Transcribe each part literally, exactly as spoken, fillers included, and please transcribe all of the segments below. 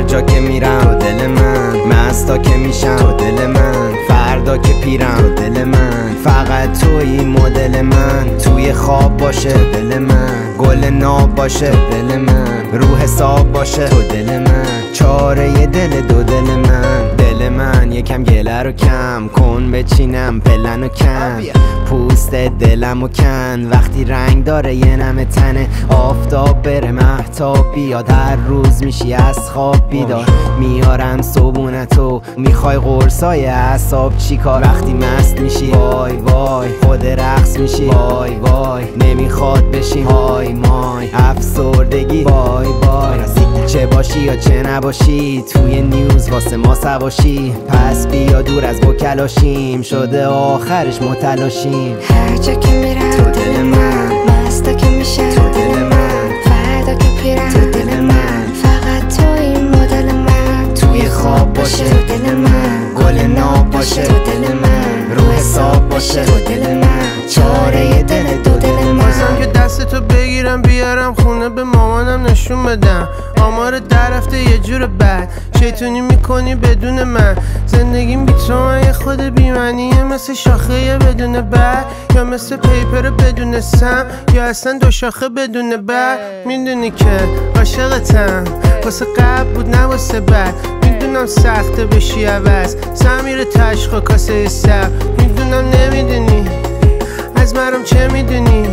جا که میرم تو دل من، مستا که میشم تو دل من، فردا که پیرم تو دل من، فقط توی مدل من، توی خواب باشه دل من، گل ناب باشه دل من، رو حساب باشه تو دل من، چاره دل دو دل من. دل من یکم گله رو کم کن، بچینم پلن و کن، پوست دلم و کن، وقتی رنگ داره یه نم تنه، آفتاب بره مهتاب بیاد، هر روز میشی از خواب بیدار، میارم صبونتو، میخوای قرصای اعصاب چیکار، وقتی مست میشی وای وای خود رقص میشی وای وای، نمیخواد بشی های مای، افسردگی وای وای، چه باشی یا چه نباشی توی نیوز واسه ما سواشی، پس بیا دور از وکلاشیم، شده آخرش متلاشیم. هر جا که میرم تو دل من، مستا که میشم تو دل من، فردا که پیرم تو دل من، فقط تو این مدل من، توی خواب باشه تو دل من، گل ناب باشه تو دل من، رو حساب باشه تو دل من، چاره دل دو دل من. بازم که دست تو بگیرم بیارم خونه به مامانم نشون بدم، آمار در رفته یه جور بد، شیطونی میکنی بدون من، زندگیم بی تو من یه خود بیمنیه، مثل شاخه بدون بر، یا مثل پیپر بدون سم، یا اصلا دو شاخه بدون بر. میدونی که عاشقتم، واسه قبل بود نه واسه بعد، میدونم سخته بشی عوض، سمیر تشخ و کاسه سر، میدونم نمیدونی از مرم چه میدونی،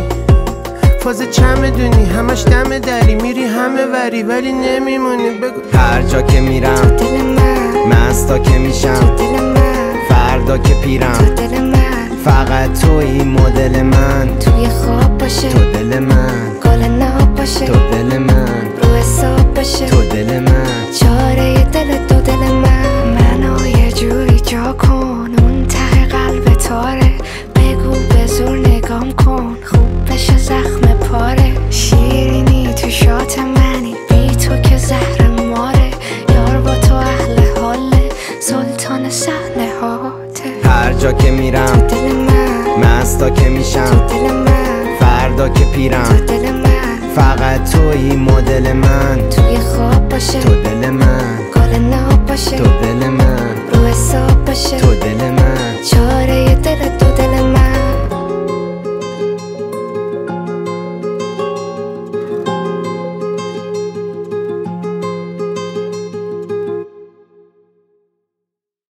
فاز چه میدونی، همش دم دری، میری همه وری ولی نمیمونی. بگو هر جا که میرم تو دل من، مستا که میشم تو دل من، فردا که پیرم تو دل من، فقط توی مدل من، توی خواب باشه تو دل من، گل ناب باشه تو دل من، رو حساب باشه تو دل من، چاره دل دو دل من. منو یه جوری جا کن، اون ته قلب تاره، بگو به زور نگام کن، خوب بشه زخم پاره، شیرینی تو شات منی، بی تو که زهر ماره، یار با تو اهل حاله، سلطان صحنه هاته. هر جا که میرم تو دل من، مستا که میشم تو دل من، فردا که پیرم تو دل من، فقط توی مدل من، توی خواب باشه تو دل من، گل ناب باشه تو دل من، رو حساب باشه تو دل